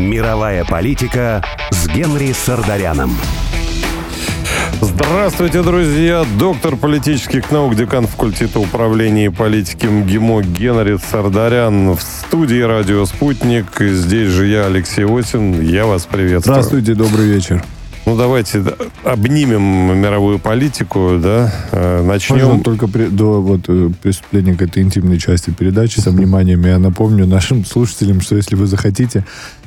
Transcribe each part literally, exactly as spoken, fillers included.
Мировая политика с Генри Сардаряном. Здравствуйте, друзья! Доктор политических наук, декан факультета управления и политики МГИМО Генри Сардарян в студии «Радио Спутник». И здесь же я, Алексей Осин. Я вас приветствую. Здравствуйте, добрый вечер. Ну, давайте обнимем мировую политику, да, начнем. Можно только при, до вот, преступления к этой интимной части передачи с обниманием. Я напомню нашим слушателям, что если вы захотите,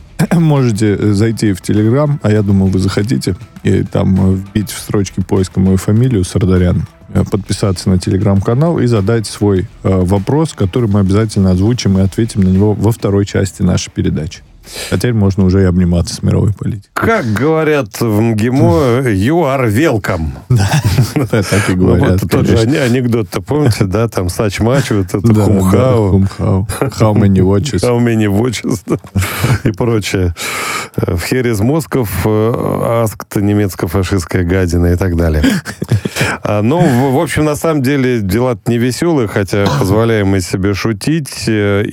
можете зайти в Телеграм, а я думаю, вы захотите, и там вбить в строчке поиска мою фамилию Сардарян, подписаться на Телеграм-канал и задать свой э, вопрос, который мы обязательно озвучим и ответим на него во второй части нашей передачи. А теперь можно уже и обниматься с мировой политикой. Как говорят в МГИМО, you are welcome. Да, так и говорят. Тот же анекдот-то, помните, да, там сач-мач, вот это хумхау. Хумхау. How many watches. How many watches, и прочее. В here is Moscow, asked немецко-фашистская гадина и так далее. Ну, в общем, на самом деле, дела-то не веселые, хотя позволяем мы себе шутить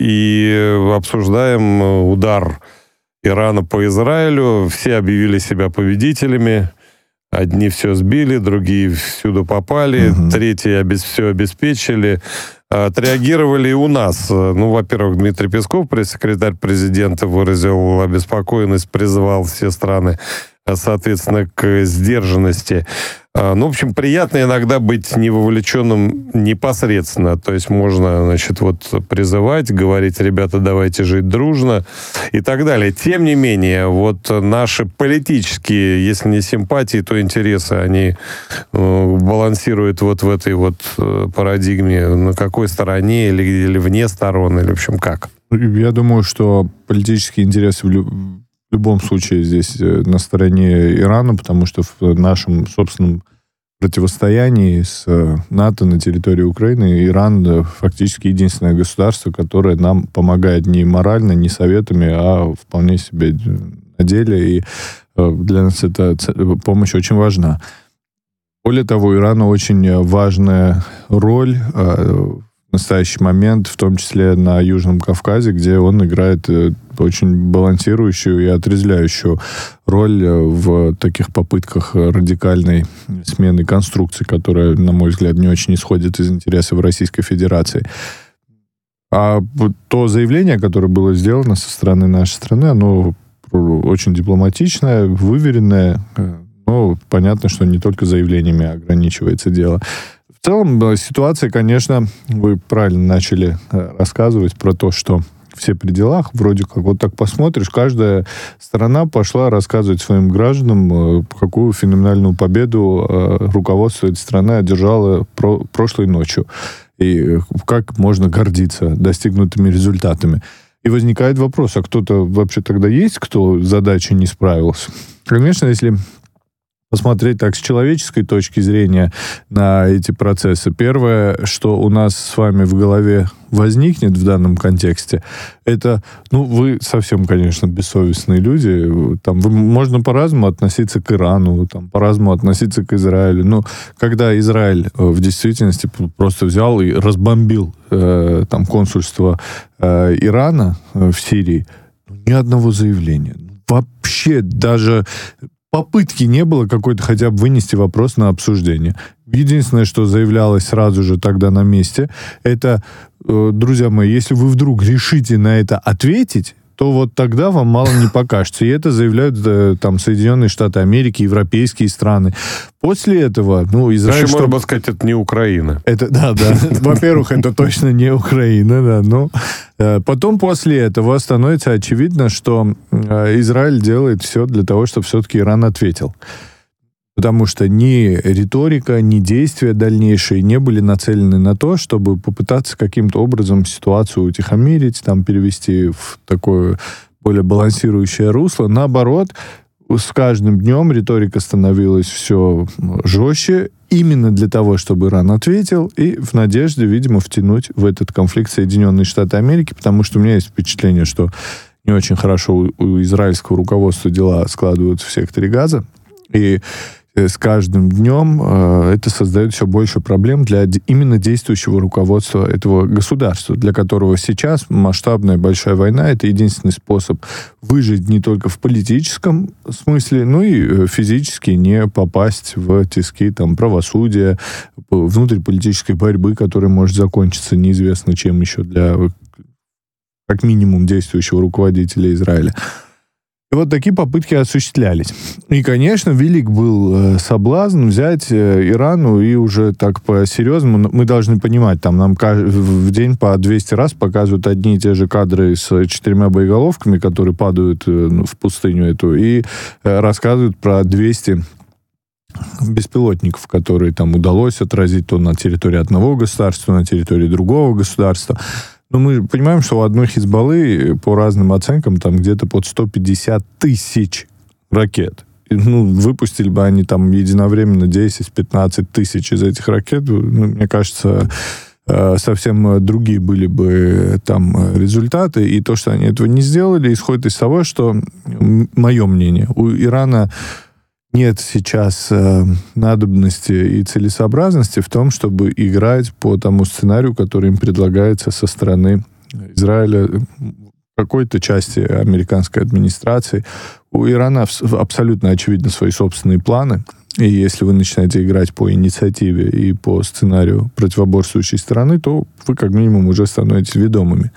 и обсуждаем удар Ирана по Израилю. Все объявили себя победителями. Одни все сбили, другие всюду попали, угу. третьи обез... все обеспечили. Отреагировали и у нас. Ну, во-первых, Дмитрий Песков, пресс-секретарь президента, выразил обеспокоенность, призвал все страны, соответственно, к сдержанности. Ну, в общем, приятно иногда быть не вовлеченным непосредственно. То есть можно, значит, вот призывать, говорить, ребята, давайте жить дружно и так далее. Тем не менее, вот наши политические, если не симпатии, то интересы, они э, балансируют вот в этой вот парадигме, на какой стороне или, или вне сторон, или в общем как? Я думаю, что политические интересы в любом В любом случае здесь на стороне Ирана, потому что в нашем собственном противостоянии с НАТО на территории Украины Иран фактически единственное государство, которое нам помогает не морально, не советами, а вполне себе на деле. И для нас эта помощь очень важна. Более того, Ирану очень важная роль в настоящий момент, в том числе на Южном Кавказе, где он играет очень балансирующую и отрезвляющую роль в таких попытках радикальной смены конструкции, которая, на мой взгляд, не очень исходит из интересов Российской Федерации. А то заявление, которое было сделано со стороны нашей страны, оно очень дипломатичное, выверенное, но понятно, что не только заявлениями ограничивается дело. В целом, ситуация, конечно, вы правильно начали рассказывать про то, что все при делах, вроде как, вот так посмотришь, каждая страна пошла рассказывать своим гражданам, какую феноменальную победу руководство этой страны одержало про- прошлой ночью, и как можно гордиться достигнутыми результатами. И возникает вопрос, а кто-то вообще тогда есть, кто с задачей не справился? Конечно, если посмотреть так с человеческой точки зрения на эти процессы. Первое, что у нас с вами в голове возникнет в данном контексте, это, ну, вы совсем, конечно, бессовестные люди. Там, вы, можно по-разному относиться к Ирану, там, по-разному относиться к Израилю. Но когда Израиль в действительности просто взял и разбомбил э, там, консульство э, Ирана в Сирии, ни одного заявления. Вообще даже попытки не было какой-то хотя бы вынести вопрос на обсуждение. Единственное, что заявлялось сразу же тогда на месте, это, э, друзья мои, если вы вдруг решите на это ответить, то вот тогда вам мало не покажется. И это заявляют э, там Соединенные Штаты Америки, европейские страны. После этого, ну, Израиль... Еще, можно сказать, это не Украина. Это, да, да. Во-первых, это точно не Украина, да, но... Потом после этого становится очевидно, что Израиль делает все для того, чтобы все-таки Иран ответил. Потому что ни риторика, ни действия дальнейшие не были нацелены на то, чтобы попытаться каким-то образом ситуацию утихомирить, там, перевести в такое более балансирующее русло. Наоборот, с каждым днем риторика становилась все жестче, именно для того, чтобы Иран ответил, и в надежде, видимо, втянуть в этот конфликт Соединенные Штаты Америки, потому что у меня есть впечатление, что не очень хорошо у, у израильского руководства дела складываются в секторе Газа, и с каждым днем это создает все больше проблем для именно действующего руководства этого государства, для которого сейчас масштабная большая война — это единственный способ выжить не только в политическом смысле, но и физически не попасть в тиски там, правосудия, внутриполитической борьбы, которая может закончиться неизвестно чем еще для, как минимум, действующего руководителя Израиля. И вот такие попытки осуществлялись. И, конечно, велик был э, соблазн взять э, Ирану и уже так по-серьезному. Мы должны понимать, там нам в день по двести раз показывают одни и те же кадры с четырьмя боеголовками, которые падают э, в пустыню эту, и э, рассказывают про двести беспилотников, которые там удалось отразить то на территории одного государства, то на территории другого государства. Но мы понимаем, что у одной Хизбаллы, по разным оценкам, там где-то под сто пятьдесят тысяч ракет. И, ну, выпустили бы они там единовременно десять-пятнадцать тысяч из этих ракет, ну, мне кажется, совсем другие были бы там результаты. И то, что они этого не сделали, исходит из того, что, мое мнение, у Ирана нет сейчас э, надобности и целесообразности в том, чтобы играть по тому сценарию, который им предлагается со стороны Израиля, какой-то части американской администрации. У Ирана абсолютно очевидно свои собственные планы. И если вы начинаете играть по инициативе и по сценарию противоборствующей стороны, то вы как минимум уже становитесь ведомыми.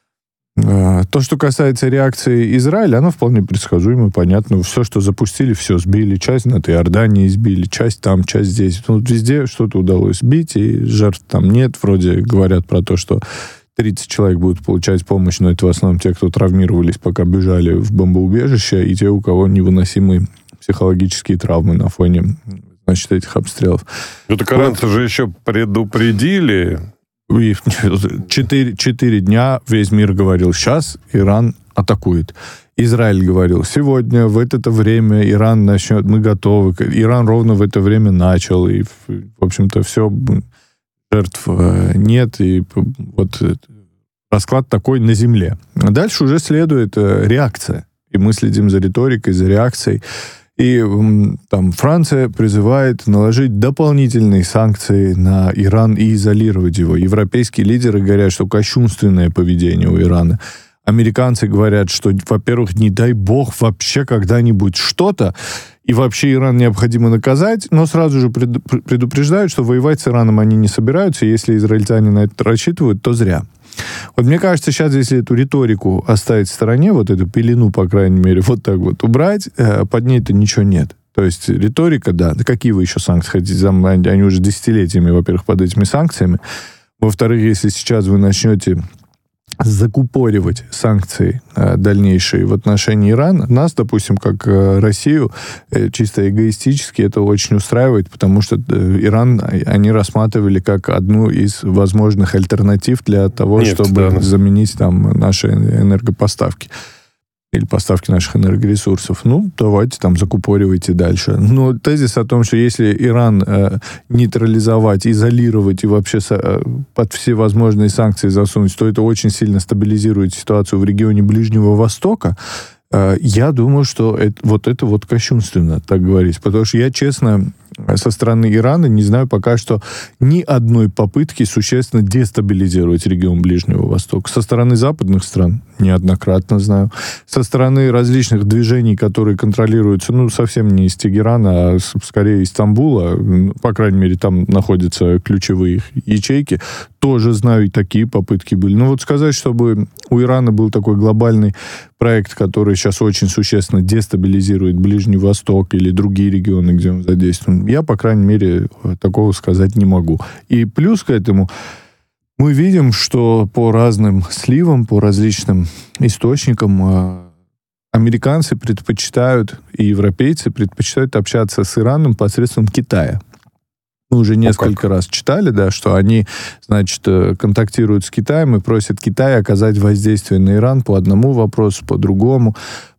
То, что касается реакции Израиля, оно вполне предсказуемо, понятно. Все, что запустили, все сбили. Часть над Иорданией сбили, часть там, часть здесь. Ну, везде что-то удалось сбить, и жертв там нет. Вроде говорят про то, что тридцать человек будут получать помощь, но это в основном те, кто травмировались, пока бежали в бомбоубежище, и те, у кого невыносимые психологические травмы на фоне, значит, этих обстрелов. Ну, так иранцы вот же еще предупредили... И четыре, четыре дня весь мир говорил, сейчас Иран атакует. Израиль говорил, сегодня, в это время Иран начнет, мы готовы. Иран ровно в это время начал, и, в общем-то, все, жертв нет, и вот расклад такой на земле. А дальше уже следует реакция, и мы следим за риторикой, за реакцией. И там Франция призывает наложить дополнительные санкции на Иран и изолировать его. Европейские лидеры говорят, что кощунственное поведение у Ирана. Американцы говорят, что, во-первых, не дай бог вообще когда-нибудь что-то, и вообще Иран необходимо наказать, но сразу же предупреждают, что воевать с Ираном они не собираются, и если израильтяне на это рассчитывают, то зря. Вот мне кажется, сейчас, если эту риторику оставить в стороне, вот эту пелену, по крайней мере, вот так вот убрать, под ней-то ничего нет. То есть риторика, да, да какие вы еще санкции хотите? Они уже десятилетиями, во-первых, под этими санкциями. Во-вторых, если сейчас вы начнете закупоривать санкции э, дальнейшие в отношении Ирана, нас, допустим, как э, Россию, э, чисто эгоистически это очень устраивает, потому что э, Иран они рассматривали как одну из возможных альтернатив для того, Нефть, чтобы да. заменить там наши энергопоставки. Или поставки наших энергоресурсов. Ну, давайте там закупоривайте дальше. Но тезис о том, что если Иран э, нейтрализовать, изолировать и вообще со, э, под все возможные санкции засунуть, то это очень сильно стабилизирует ситуацию в регионе Ближнего Востока, э, я думаю, что это, вот это вот кощунственно, так говорить. Потому что я, честно, со стороны Ирана не знаю пока что ни одной попытки существенно дестабилизировать регион Ближнего Востока. Со стороны западных стран неоднократно знаю. Со стороны различных движений, которые контролируются, ну, совсем не из Тегерана, а скорее из Стамбула, по крайней мере, там находятся ключевые ячейки, тоже знаю, и такие попытки были. Но вот сказать, чтобы у Ирана был такой глобальный проект, который сейчас очень существенно дестабилизирует Ближний Восток или другие регионы, где он задействован, я, по крайней мере, такого сказать не могу. И плюс к этому мы видим, что по разным сливам, по различным источникам американцы предпочитают, и европейцы предпочитают общаться с Ираном посредством Китая. Мы уже несколько раз читали, да, что они, значит, контактируют с Китаем и просят Китай оказать воздействие на Иран по одному вопросу, по другому.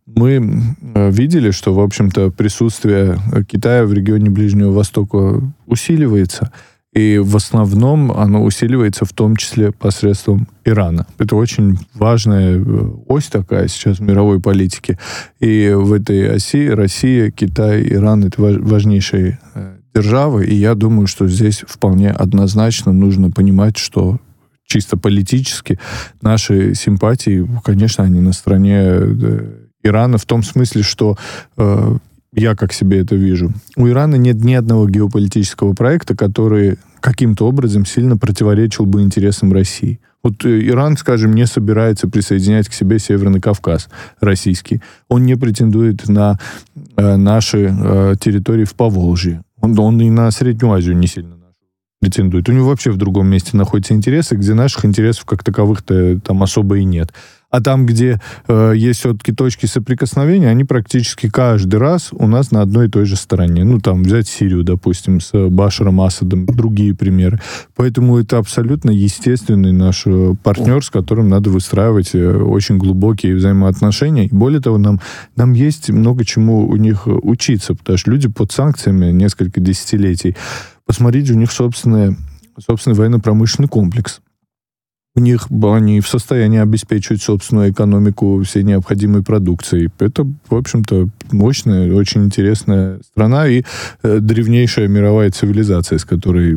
Мы видели, что, в общем-то, присутствие Китая в регионе Ближнего Востока усиливается. И в основном оно усиливается в том числе посредством Ирана. Это очень важная ось такая сейчас в мировой политике. И в этой оси Россия, Китай, Иран — это важнейшие державы. И я думаю, что здесь вполне однозначно нужно понимать, что чисто политически наши симпатии, конечно, они на стороне Ирана, в том смысле, что э, я как себе это вижу. У Ирана нет ни одного геополитического проекта, который каким-то образом сильно противоречил бы интересам России. Вот Иран, скажем, не собирается присоединять к себе Северный Кавказ российский. Он не претендует на э, наши э, территории в Поволжье. Он, он и на Среднюю Азию не сильно претендует. У него вообще в другом месте находятся интересы, где наших интересов как таковых-то там особо и нет. А там, где э, есть все-таки точки соприкосновения, они практически каждый раз у нас на одной и той же стороне. Ну, там, взять Сирию, допустим, с Башаром Асадом, другие примеры. Поэтому это абсолютно естественный наш партнер, с которым надо выстраивать очень глубокие взаимоотношения. И более того, нам, нам есть много чему у них учиться, потому что люди под санкциями несколько десятилетий. Посмотрите, у них собственный, собственный военно-промышленный комплекс. У них они в состоянии обеспечивать собственную экономику всей необходимой продукцией. Это, в общем-то, мощная, очень интересная страна и э, древнейшая мировая цивилизация, с которой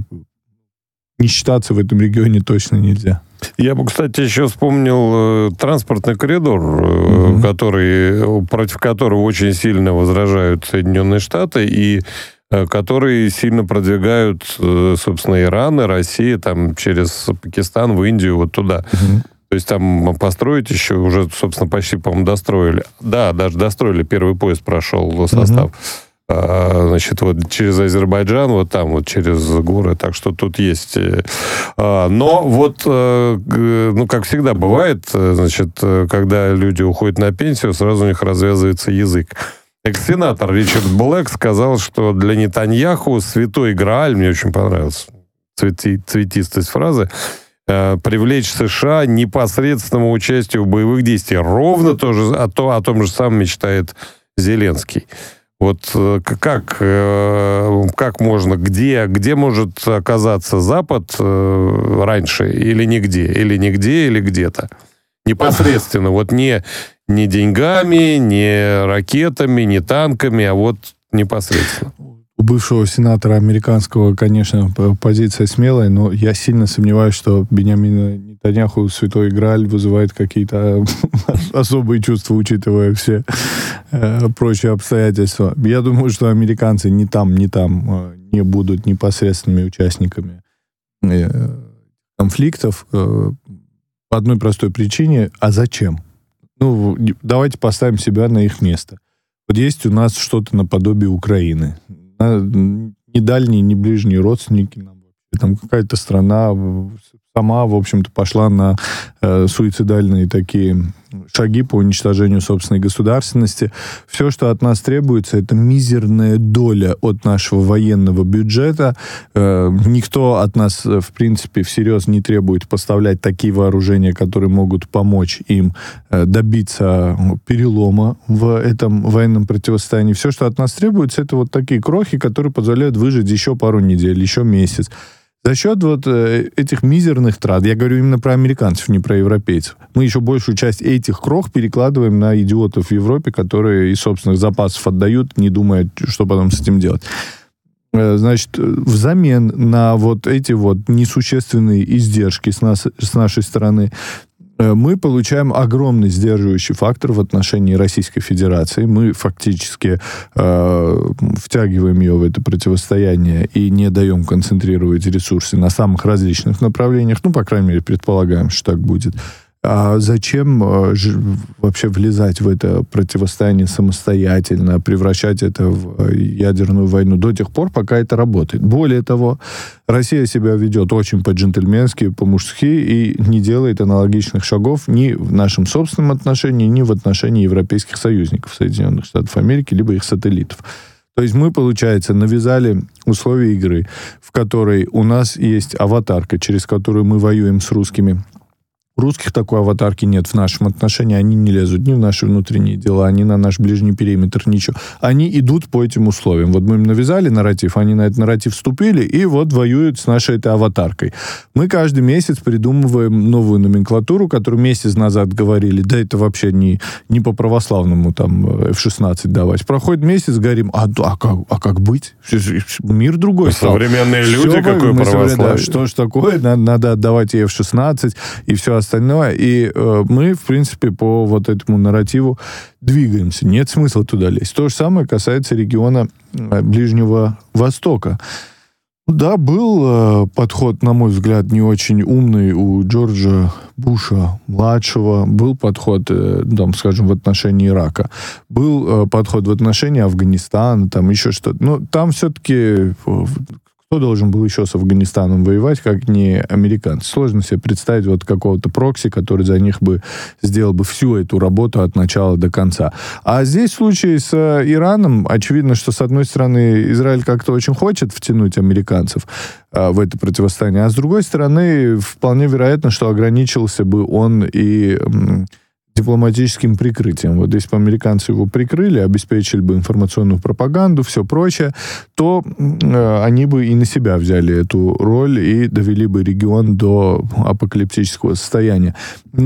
не считаться в этом регионе точно нельзя. Я бы, кстати, еще вспомнил э, транспортный коридор, э, mm-hmm. который, против которого очень сильно возражают Соединенные Штаты, и которые сильно продвигают, собственно, Иран и Россия там через Пакистан в Индию, вот туда. Mm-hmm. То есть там построить еще уже, собственно, почти, по-моему, достроили. Да, даже достроили, первый поезд прошел состав. Mm-hmm. А, значит, вот через Азербайджан, вот там, вот через горы, так что тут есть. А, но вот, ну, как всегда бывает, значит, когда люди уходят на пенсию, сразу у них развязывается язык. Экс-сенатор Ричард Блэк сказал, что для Нетаньяху святой Грааль, мне очень понравилась цвети, цветистость фразы, э, привлечь США непосредственному участию в боевых действиях. Ровно то же, о, то, о том же самом мечтает Зеленский. Вот э, как, э, как можно, где, где может оказаться Запад э, раньше, или нигде, или нигде, или где-то? Непосредственно, вот не, не деньгами, не ракетами, не танками, а вот непосредственно. У бывшего сенатора американского, конечно, позиция смелая, но я сильно сомневаюсь, что Биньямин Нетаньяху святой Грааль вызывает какие-то особые чувства, учитывая все прочие обстоятельства. Я думаю, что американцы ни там, ни там не будут непосредственными участниками конфликтов. По одной простой причине. А зачем? Ну, давайте поставим себя на их место. Вот есть у нас что-то наподобие Украины. Ни дальние, ни ближние родственники. Там какая-то страна сама, в общем-то, пошла на э, суицидальные такие шаги по уничтожению собственной государственности. Все, что от нас требуется, это мизерная доля от нашего военного бюджета. Э, никто от нас, в принципе, всерьез не требует поставлять такие вооружения, которые могут помочь им э, добиться перелома в этом военном противостоянии. Все, что от нас требуется, это вот такие крохи, которые позволяют выжить еще пару недель, еще месяц. За счет вот э, этих мизерных трат, я говорю именно про американцев, не про европейцев, мы еще большую часть этих крох перекладываем на идиотов в Европе, которые из собственных запасов отдают, не думая, что потом с этим делать. Э, значит, взамен на вот эти вот несущественные издержки с, нас, с нашей стороны мы получаем огромный сдерживающий фактор в отношении Российской Федерации. Мы фактически э, втягиваем ее в это противостояние и не даем концентрировать ресурсы на самых различных направлениях. Ну, по крайней мере, предполагаем, что так будет. А зачем э, ж, вообще влезать в это противостояние самостоятельно, превращать это в ядерную войну до тех пор, пока это работает? Более того, Россия себя ведет очень по-джентльменски, по-мужски и не делает аналогичных шагов ни в нашем собственном отношении, ни в отношении европейских союзников Соединенных Штатов Америки, либо их сателлитов. То есть мы, получается, навязали условия игры, в которой у нас есть аватарка, через которую мы воюем с русскими, У русских такой аватарки нет в нашем отношении. Они не лезут ни в наши внутренние дела, ни на наш ближний периметр, ничего. Они идут по этим условиям. Вот мы им навязали нарратив, они на этот нарратив вступили, и вот воюют с нашей этой аватаркой. Мы каждый месяц придумываем новую номенклатуру, которую месяц назад говорили, да это вообще не, не по православному там эф шестнадцать давать. Проходит месяц, говорим, а, а, как, а как быть? Мир другой стал. Современные люди, Все, какое православие. Да, что ж такое, надо, надо отдавать и эф шестнадцать, и все остальное. И э, мы, в принципе, по вот этому нарративу двигаемся. Нет смысла туда лезть. То же самое касается региона э, Ближнего Востока. Да, был э, подход, на мой взгляд, не очень умный у Джорджа Буша-младшего. Был подход, э, там, скажем, в отношении Ирака. Был э, подход в отношении Афганистана, там еще что-то. Но там все-таки... Э, Кто должен был еще с Афганистаном воевать, как не американцы? Сложно себе представить вот какого-то прокси, который за них бы сделал бы всю эту работу от начала до конца. А здесь в случае с Ираном, очевидно, что, с одной стороны, Израиль как-то очень хочет втянуть американцев а, в это противостояние, а с другой стороны, вполне вероятно, что ограничился бы он и... М- дипломатическим прикрытием. Вот если бы американцы его прикрыли, обеспечили бы информационную пропаганду, все прочее, то э, они бы и на себя взяли эту роль и довели бы регион до апокалиптического состояния.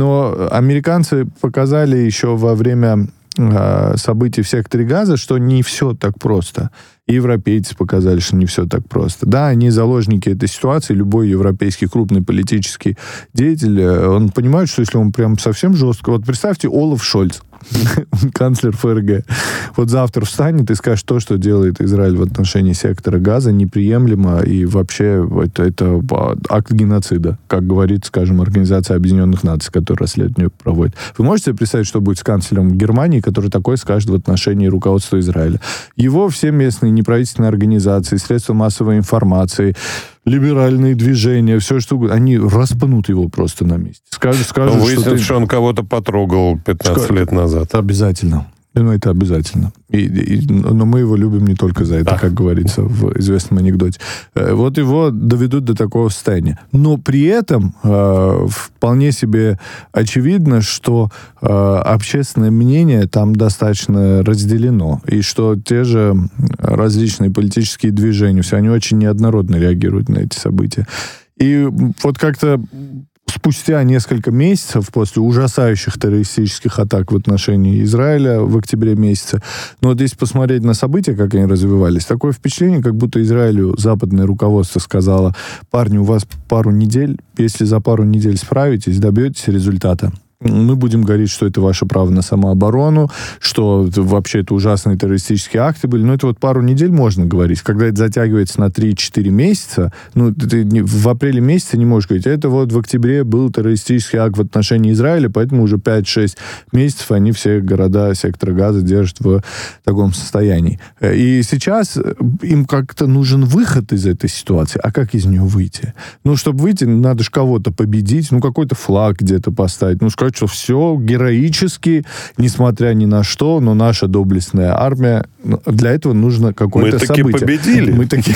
Но американцы показали еще во время э, событий в секторе Газа, что не все так просто. И европейцы показали, что не все так просто. Да, они заложники этой ситуации. Любой европейский крупный политический деятель, он понимает, что если он прям совсем жестко... Вот представьте, Олаф Шольц, канцлер эф эр гэ, вот завтра встанет и скажет, то, что делает Израиль в отношении сектора Газа, неприемлемо, и вообще это, это акт геноцида, как говорит, скажем, Организация Объединенных Наций, которая расследование проводит. Вы можете себе представить, что будет с канцлером Германии, который такое скажет в отношении руководства Израиля? Его все местные неправительственные организации, средства массовой информации, либеральные движения, все что угодно, они распнут его просто на месте. Скажут, скажут, выяснят, что, ты... что он кого-то потрогал пятнадцать Ска... лет назад. Обязательно. Ну, это обязательно. И, и, но мы его любим не только за это, да. Как говорится в известном анекдоте. Вот его доведут до такого состояния. Но при этом э, вполне себе очевидно, что э, общественное мнение там достаточно разделено. И что те же различные политические движения, все они очень неоднородно реагируют на эти события. И вот как-то спустя несколько месяцев после ужасающих террористических атак в отношении Израиля в октябре месяце, но вот если посмотреть на события, как они развивались, такое впечатление, как будто Израилю западное руководство сказало: парни, у вас пару недель, если за пару недель справитесь, добьетесь результата, мы будем говорить, что это ваше право на самооборону, что вообще это ужасные террористические акты были. Но это вот пару недель можно говорить. Когда это затягивается на три-четыре месяца, ну, ты в апреле месяце не можешь говорить, это вот в октябре был террористический акт в отношении Израиля, поэтому уже пять-шесть месяцев они все города сектора Газа держат в таком состоянии. И сейчас им как-то нужен выход из этой ситуации. А как из нее выйти? Ну, чтобы выйти, надо же кого-то победить, ну, какой-то флаг где-то поставить, ну, сказать, что все героически, несмотря ни на что, но наша доблестная армия, для этого нужно какое-то событие. Мы таки победили. Мы таки...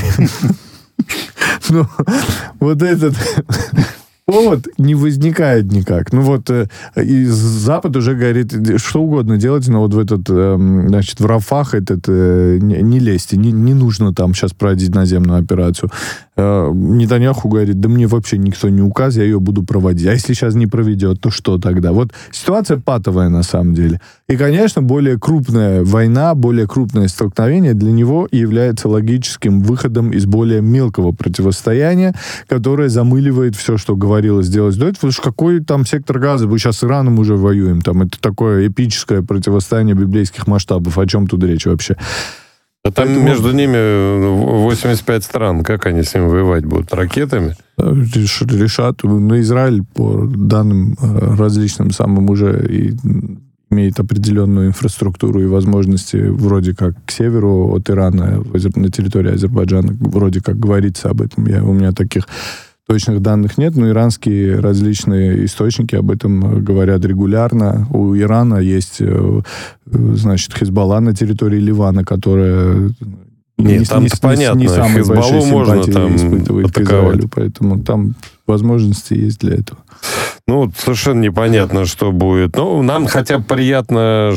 Ну, вот этот... повод не возникает никак. Ну вот, э, и Запад уже говорит, что угодно делайте, но вот в этот, э, значит, в Рафах этот, э, не, не лезьте, не, не нужно там сейчас проводить наземную операцию. Э, Нетаньяху говорит, да мне вообще никто не указ, я ее буду проводить. А если сейчас не проведет, то что тогда? Вот ситуация патовая на самом деле. И, конечно, более крупная война, более крупное столкновение для него является логическим выходом из более мелкого противостояния, которое замыливает все, что говорилось делать до этого. Потому что какой там сектор Газа? Мы сейчас с Ираном уже воюем. Там это такое эпическое противостояние библейских масштабов. О чем тут речь вообще? А там Поэтому... между ними восемьдесят пять стран. Как они с ними воевать будут? Ракетами? Решат. Но Израиль, по данным различным самым, уже и имеет определенную инфраструктуру и возможности вроде как к северу от Ирана, на территории Азербайджана, вроде как говорится об этом. Я, у меня таких точных данных нет, но иранские различные источники об этом говорят регулярно. У Ирана есть, значит, Хизбалла на территории Ливана, которая... Нет, не, там-то не, понятно, не самые Хизбаллу можно там испытывает к Израилю, поэтому там возможности есть для этого. Ну, совершенно непонятно, что будет. Ну, нам хотя бы приятно,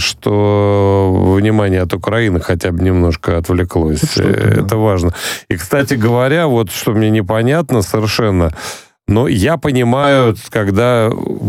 что внимание от Украины хотя бы немножко отвлеклось. Это, Это важно. И, кстати говоря, вот что мне непонятно совершенно, но я понимаю, когда,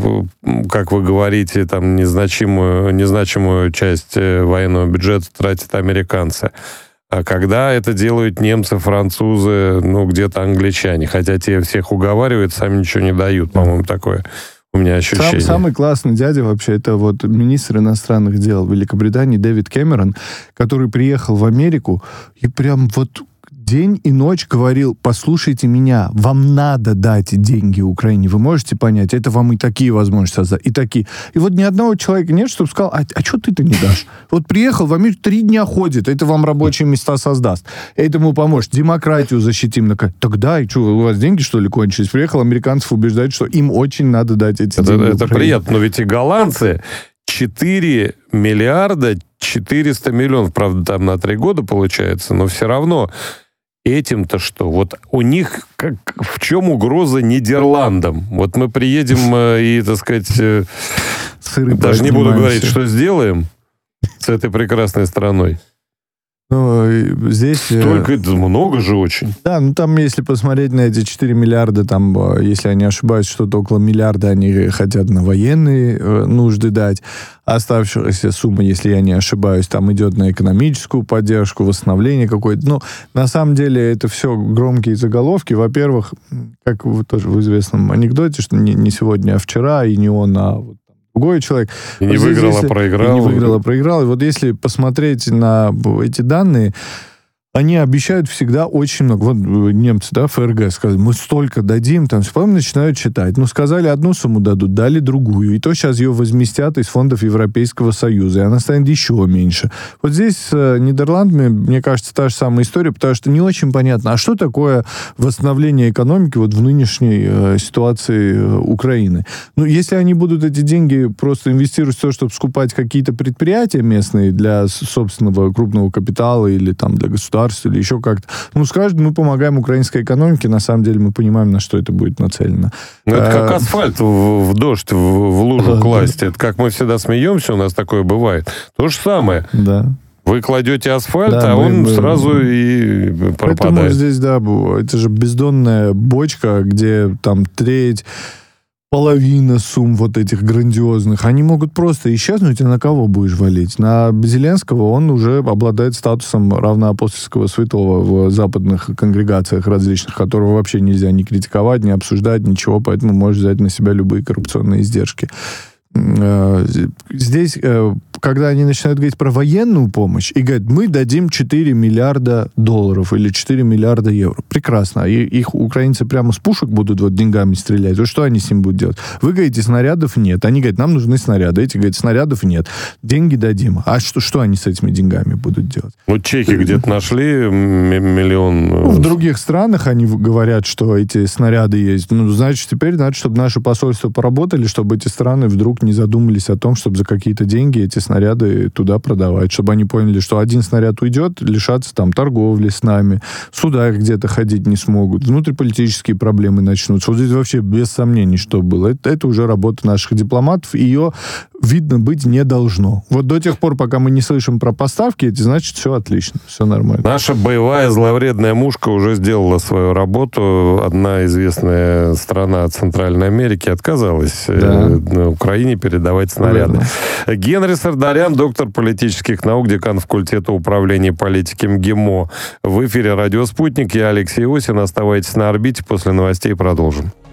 как вы говорите, там незначимую, незначимую часть военного бюджета тратят американцы. А когда это делают немцы, французы, ну, где-то англичане. Хотя те всех уговаривают, сами ничего не дают, по-моему, такое у меня ощущение. Сам, самый классный дядя вообще, это вот министр иностранных дел Великобритании Дэвид Кэмерон, который приехал в Америку и прям вот день и ночь говорил: послушайте меня, вам надо дать деньги Украине, вы можете понять, это вам и такие возможности создать, и такие. И вот ни одного человека нет, чтобы сказал: а, а что ты-то не дашь? Вот приехал в Америку, три дня ходит, это вам рабочие места создаст, этому поможет, демократию защитим. Тогда, и что, у вас деньги, что ли, кончились? Приехал американцев убеждать, что им очень надо дать эти это, деньги. Это приятно, но ведь и голландцы четыре миллиарда четыреста миллионов, правда, там на три года получается, но все равно этим-то что? Вот у них как, в чем угроза Нидерландам? Вот мы приедем и, так сказать, Сыры даже не буду говорить, что сделаем с этой прекрасной страной. Ну, здесь... Столько, это много же очень. Да, ну там, если посмотреть на эти четыре миллиарда, там, если я не ошибаюсь, что-то около миллиарда они хотят на военные нужды дать. Оставшаяся сумма, если я не ошибаюсь, там идет на экономическую поддержку, восстановление какое-то. Ну, на самом деле, это все громкие заголовки. Во-первых, как тоже в известном анекдоте, что не, не сегодня, а вчера, и не он, а вот другой человек. И не вот выиграл, если, а проиграл. И не выиграл, а проиграл. И вот если посмотреть на эти данные, они обещают всегда очень много. Вот немцы, да, ФРГ сказали, мы столько дадим, там, потом начинают считать. Ну, сказали, одну сумму дадут, дали другую. И то сейчас ее возместят из фондов Европейского Союза, и она станет еще меньше. Вот здесь с Нидерландами, мне кажется, та же самая история, потому что не очень понятно, а что такое восстановление экономики вот в нынешней э, ситуации э, Украины. Ну, если они будут эти деньги просто инвестировать в то, чтобы скупать какие-то предприятия местные для собственного крупного капитала или там для государства, или еще как-то. Ну, скажут, мы помогаем украинской экономике, на самом деле мы понимаем, на что это будет нацелено. Ну, это как асфальт в, в дождь, в, в лужу класть. Это как мы всегда смеемся, у нас такое бывает. То же самое. Да. Вы кладете асфальт, да, а мы, он мы, сразу мы... и пропадает. Поэтому здесь, да, это же бездонная бочка, где там треть, половина сумм вот этих грандиозных, они могут просто исчезнуть, и на кого будешь валить? На Зеленского. Он уже обладает статусом равноапостольского святого в западных конгрегациях различных, которого вообще нельзя ни критиковать, ни обсуждать, ничего, поэтому может взять на себя любые коррупционные издержки. Здесь, когда они начинают говорить про военную помощь, и говорят, мы дадим четыре миллиарда долларов или четыре миллиарда евро. Прекрасно. И их украинцы прямо с пушек будут вот деньгами стрелять. Вот что они с ним будут делать? Вы говорите, снарядов нет. Они говорят, нам нужны снаряды. Эти говорят, снарядов нет. Деньги дадим. А что, что они с этими деньгами будут делать? Вот чехи где-то нашли миллион... Ну, в других странах они говорят, что эти снаряды есть. Ну, значит, теперь надо, чтобы наши посольства поработали, чтобы эти страны вдруг не задумались о том, чтобы за какие-то деньги эти снаряды туда продавать, чтобы они поняли, что один снаряд уйдет, лишатся там торговли с нами, сюда где-то ходить не смогут, внутриполитические проблемы начнутся. Вот здесь вообще без сомнений, что было. Это, это уже работа наших дипломатов, и ее, видно, быть не должно. Вот до тех пор, пока мы не слышим про поставки, это значит, все отлично, все нормально. Наша боевая зловредная мушка уже сделала свою работу. Одна известная страна Центральной Америки отказалась да. э, Украине передавать снаряды. Верно. Генри Сардарян, доктор политических наук, декан факультета управления политики МГИМО. В эфире «Радио Спутник». Я Алексей Осин. Оставайтесь на орбите. После новостей продолжим.